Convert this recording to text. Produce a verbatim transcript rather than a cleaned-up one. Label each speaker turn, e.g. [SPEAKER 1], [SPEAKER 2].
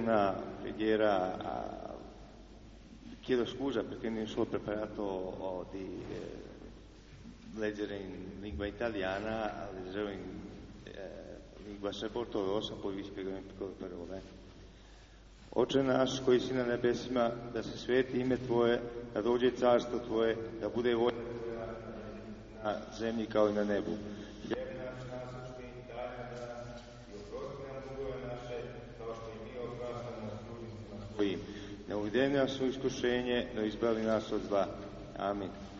[SPEAKER 1] una preghiera, chiedo scusa perché non sono preparato di eh, leggere in lingua italiana, leggerò in eh, lingua srbortodossa, poi vi spiego in piccole parole. Oče naš koji si na nebesima, da se sveti ime Tvoje, da dođe carstvo Tvoje, da bude volja Tvoja na zemlji kao i na nebu. Hljeb naš nasušni, daj nam danas i oprosti nam dugove naše, kao što i mi opraštamo dužnicima svojim. Ne uvedi nas u iskušenje, no izbavi nas od zla. Amin.